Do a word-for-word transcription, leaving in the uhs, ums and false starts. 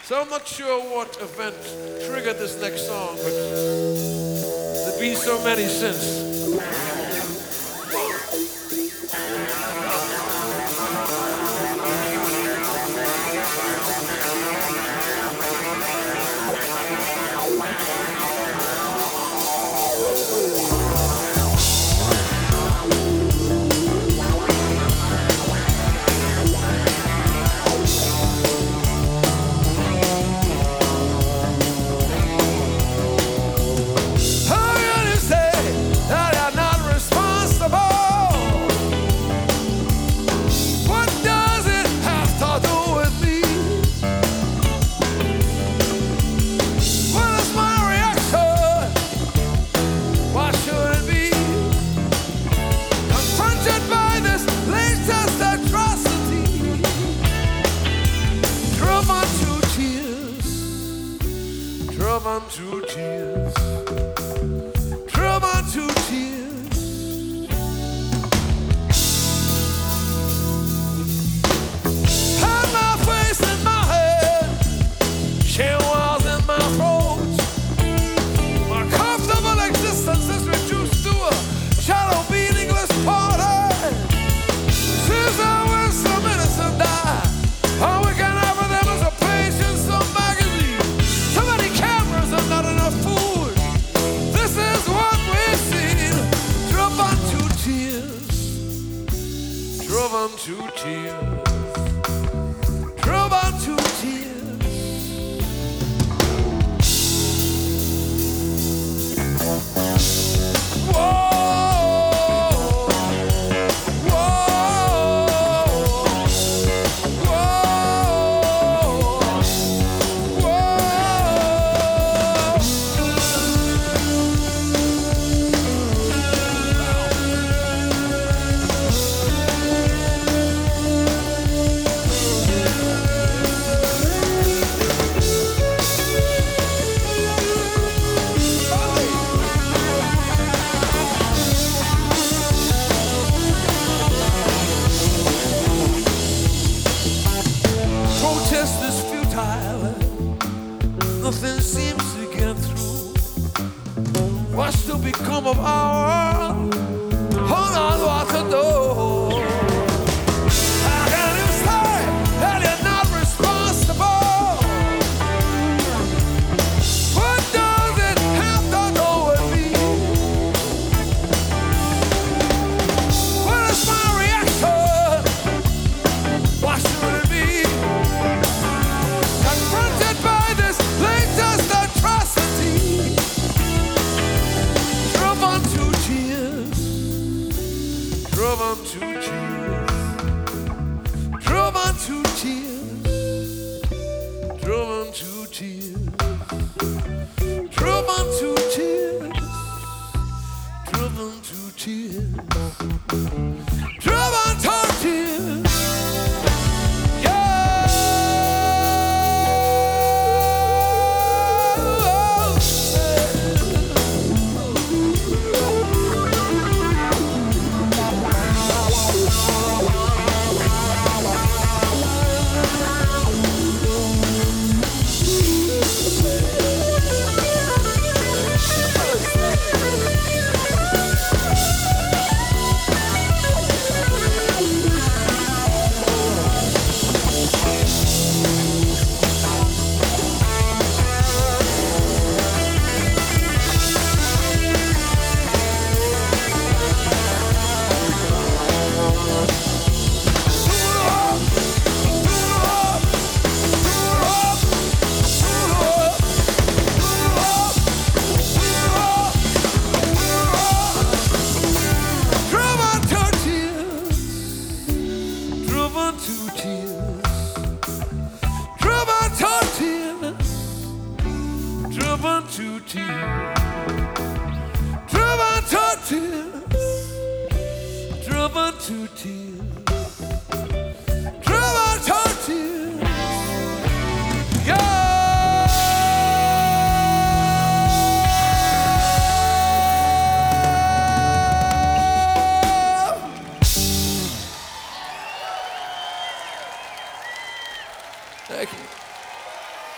So I'm not sure what event triggered this next song, but there've been so many since. Driven to tears, driven to tears. Had my face in my head, share walls in my throat. My comfortable existence is reduced to a shallow, meaningless party. Since I was some innocent die, all we can offer them is a page in some magazine. So many cameras and not enough food. This is what we've seen. Driven to tears, driven to tears, driven to tears. Protest is futile, nothing seems to get through. What's to become of our world? Hold on, what to do? How can you say that you're not responsible? What does it have to do with me? What is my reaction? Why should it be? Confronted by this latest atrocity, driven to tears, driven to tears, driven to tears, driven to tears, driven to tears, driven to tears, driven to tears. Driven to tears, driven to tears, driven to tears.